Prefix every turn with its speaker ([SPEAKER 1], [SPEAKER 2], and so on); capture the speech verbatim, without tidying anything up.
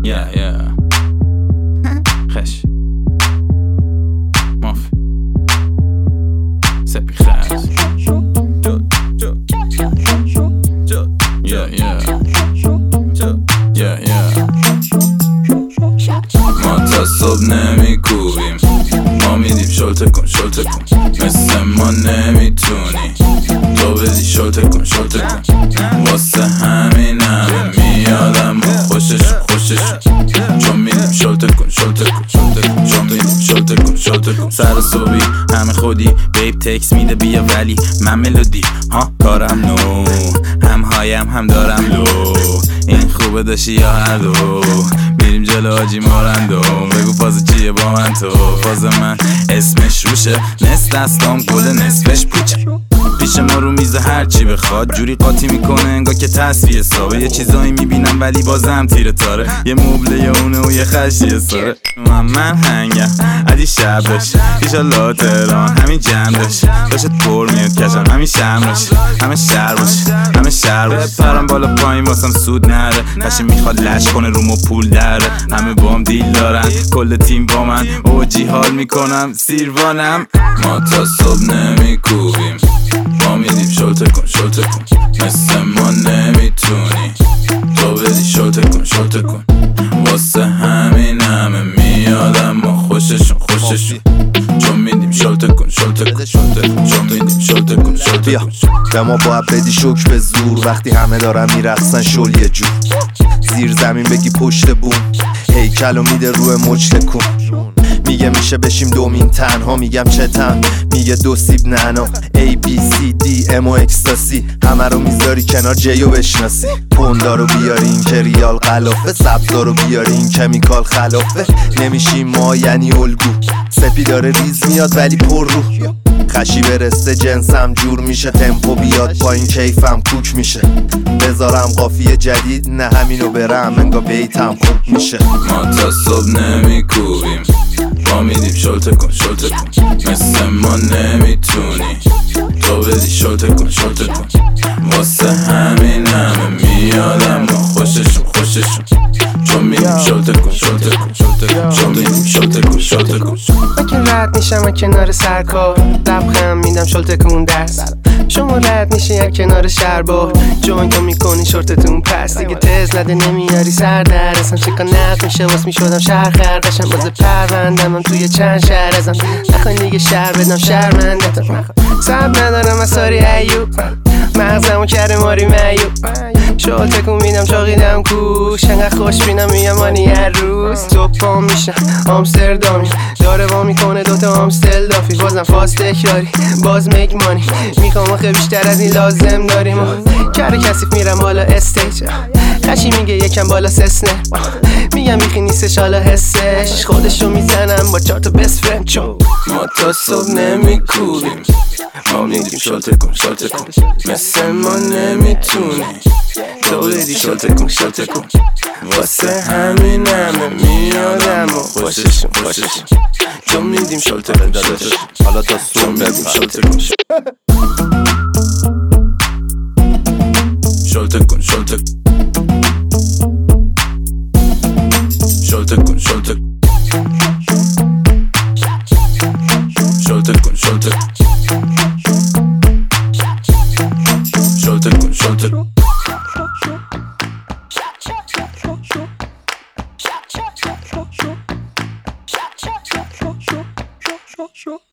[SPEAKER 1] Yeah, yeah. خش ماف سپی خش Yeah, yeah. Yeah, yeah. ما تا صبح نمی کوبیم، ما میدیم شلته کن شلته کن، مثل ما نمیتونی تو بدی شلته کن شلته کن. واسه همین همه میادم و خوششون خوششون، چون میدیم شلته کن شلته کن شلته کن، چون میدیم شلته کن شلته کن. سر صبحی همه خودی بیب تکس میده بیا ولی من ملودی ها کارم نو، هم هایم هم دارم لو. این خوبه داشتی یا هر دو، میریم جلو آجی مارندو. بگو فاز چیه با من تو، فاز من اسمش روشه، نصف دستام گل نصفش پوچه. پیش ما رو میزه هر چی بخواد جوری قاطی میکنه انگار که تصفیه حسابه. یه چیزایی میبینم ولی بازم تیره تاره، یه مبله یه اونه و یه خشی ساره. من من هنگم عدی شبش ایشالله تهران همین جمع داشت داشت پر میاد کشم همین شمرش همه شهر باش همه شهر باش. پرم بالا پایین واسم سود نره، قشی میخواد لش کنه رومو پول داره. همه با هم دیل دارن کل تیم با من اوجی حال میکنم سیروانم. ما تا صبح نمیکوبیم، ما میدیم شلته کن شلته کن، مثل ما نمیتونی تو بدی شلته کن شلته کن. واسه همین همه میادم و خوششون خوششون، چون میدیم شلته کن شلته کن شلته کن، چون میدیم شلته کن شلته کن.
[SPEAKER 2] به ما باید بدی شوک به زور، وقتی همه دارن میرقصن شل یه جور. زیر زمین بگی پشت بوم، هیکلو میده روی مچ تکون. میگه میشه بشیم دومین تنها، میگم چتم میگه دو سیب نعنا. A B C D M و اکستاسی همه رو میذاری کنار جیو بشناسی. پوندا رو بیاری این که ریال غلافه، سبزا رو بیاری این کمیکال خلافه. نمیشیم ما یعنی الگو، سپی داره ریز میاد ولی پر رو. خشی برسته جنسم جور میشه، تمپو بیاد پایین کیفم کوک میشه. بذارم قافیه جدید نه همینو برم انگا بیتم خوب میشه.
[SPEAKER 1] ما تا صبح نمیکوبیم، ما میدیم شلته کن شلته کن، مثل ما نمیتونی تو بدی شلته کن شلته کن. واسه همین همه میادم و خوششون خوششون، چون میدیم شلته کن شلته کن شلته کن، چون میدیم شلته کن شلته کن.
[SPEAKER 3] من که رد میشم کنار سرکار، لبخند میدم شلته کن درس. شما رد میشی از کنار شربار، جوین تو میکنی شورتتون پس. دیگه تز نده نمیاری سر در اصلا شکا نق میشه واس میشدم شهر خردشم. باز پروندم هم توی چند شهر ازم، نخواین دیگه شهر بدم شهرمندتم. سب ندارم از ساری ایوب، مغزمو کرده ماری میوب. شلته کن میدم شاقیدم کوش، انقدر خوش بینم میگم مانی هر روز. تو پام میشم آمستردامی، داره وا میکنه دوتا آمستل دافی. بازم فاست تکراری باز میک مانی، میخوام آخه بیشتر از این لازم داریم. کار کسیف میرم بالا استیج، خشی میگه یکم بالا سسنه. میگم بیخی نیستش حالا حسش، خودشو میزنم با چهار تا بست فرند. چون
[SPEAKER 1] ما تا صبح نمیکوبیم، ما میدیم شلته کن شلته کن، مثل ما نمیتونی تو بدی شلته کن شلته کن. واسه همین همه میادم و خوششون خوششون، چون میدیم شلته کن شلته کن.
[SPEAKER 2] حالا تا صبح
[SPEAKER 1] میدیم شلته کن شلته کن شلته کن شلته کن شلته کن شلته کن شلته کن شلته کن شلته کن.